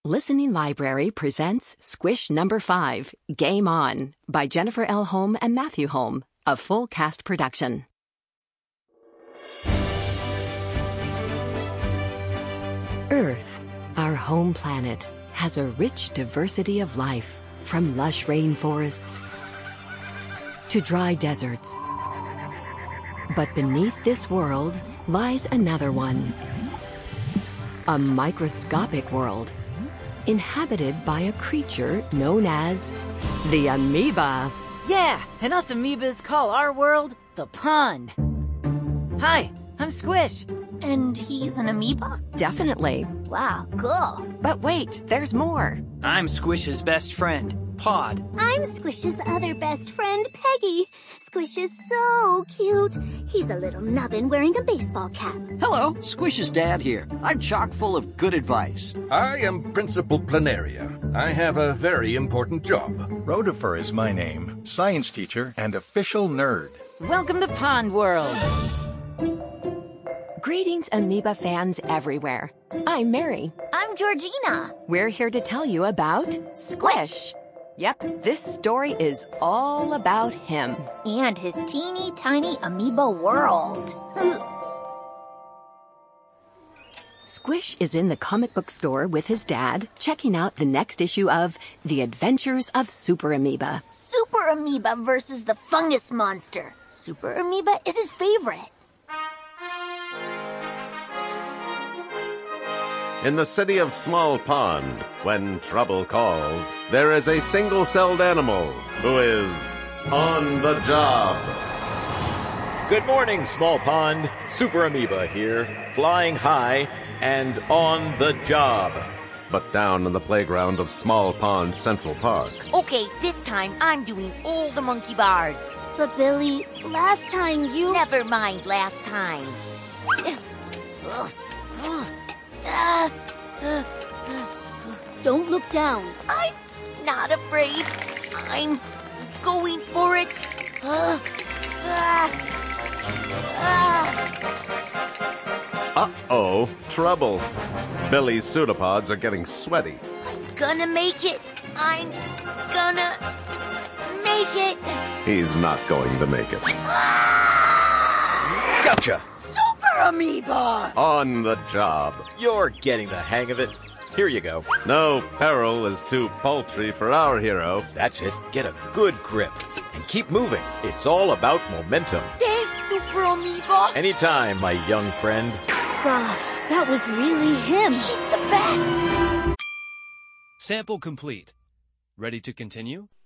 Listening Library presents Squish Number 5, Game On, by Jennifer L. Holm and Matthew Holm, a full cast production. Earth, our home planet, has a rich diversity of life, from lush rainforests to dry deserts. But beneath this world lies another one, a microscopic world, inhabited by a creature known as the amoeba. Yeah, and us amoebas call our world the pond. Hi, I'm Squish. And he's an amoeba? Definitely. Wow, cool. But wait, there's more. I'm Squish's best friend, Pod. I'm Squish's other best friend, Peggy. Squish is so cute. He's a little nubbin wearing a baseball cap. Hello, Squish's dad here. I'm chock full of good advice. I am Principal Planaria. I have a very important job. Rotifer is my name, science teacher and official nerd. Welcome to Pond World. Greetings, amoeba fans everywhere. I'm Mary. I'm Georgina. We're here to tell you about Squish. Yep, this story is all about him. And his teeny tiny amoeba world. Squish is in the comic book store with his dad, checking out the next issue of The Adventures of Super Amoeba. Super Amoeba versus the fungus monster. Super Amoeba is his favorite. In the city of Small Pond, when trouble calls, there is a single-celled animal who is on the job. Good morning, Small Pond. Super Amoeba here, flying high and on the job. But down in the playground of Small Pond Central Park. Okay, this time I'm doing all the monkey bars. But Billy, last time you... Never mind last time. Don't look down. I'm not afraid. I'm going for it. Uh-oh, trouble. Billy's pseudopods are getting sweaty. I'm gonna make it. I'm gonna make it. He's not going to make it. Gotcha! Super Amoeba! On the job. You're getting the hang of it. Here you go. No peril is too paltry for our hero. That's it. Get a good grip and keep moving. It's all about momentum. Thanks, Super Amoeba. Anytime, my young friend. Gosh, that was really him. He's the best. Sample complete. Ready to continue?